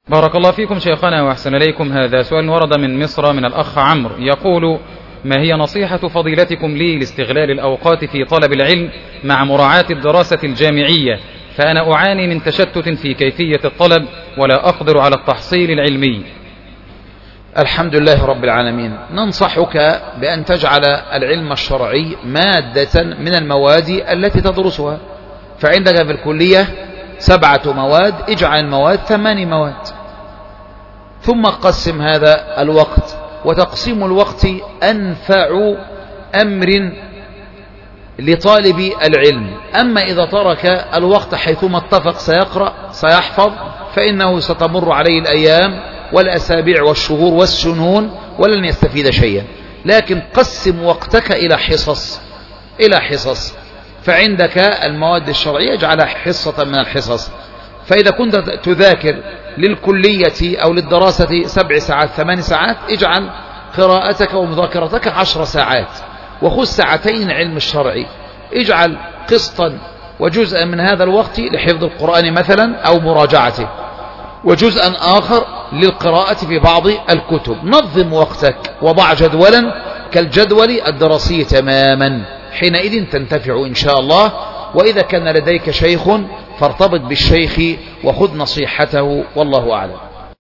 بارك الله فيكم شيخنا وأحسن إليكم. هذا سؤال ورد من مصر من الأخ عمرو، يقول: ما هي نصيحة فضيلتكم لي لاستغلال الأوقات في طلب العلم مع مراعاة الدراسة الجامعية، فأنا أعاني من تشتت في كيفية الطلب ولا أقدر على التحصيل العلمي. الحمد لله رب العالمين. ننصحك بأن تجعل العلم الشرعي مادة من المواد التي تدرسها، فعندك في الكلية 7 مواد، اجعل المواد 8 مواد، ثم قسم هذا الوقت. وتقسيم الوقت أنفع أمر لطالب العلم. أما إذا ترك الوقت حيثما اتفق سيقرأ سيحفظ، فإنه ستمر عليه الأيام والأسابيع والشهور والسنون ولن يستفيد شيئا. لكن قسم وقتك إلى حصص، فعندك المواد الشرعية اجعلها حصة من الحصص. فإذا كنت تذاكر للكلية أو للدراسة 7 ساعات 8 ساعات، اجعل قراءتك ومذاكرتك 10 ساعات، وخذ 2 علم الشرعي. اجعل قسطا وجزءا من هذا الوقت لحفظ القرآن مثلا أو مراجعته، وجزءا آخر للقراءة في بعض الكتب. نظم وقتك وضع جدولا كالجدول الدراسي تماما، حينئذ تنتفع إن شاء الله. وإذا كان لديك شيخ فارتبط بالشيخ وخذ نصيحته، والله أعلم.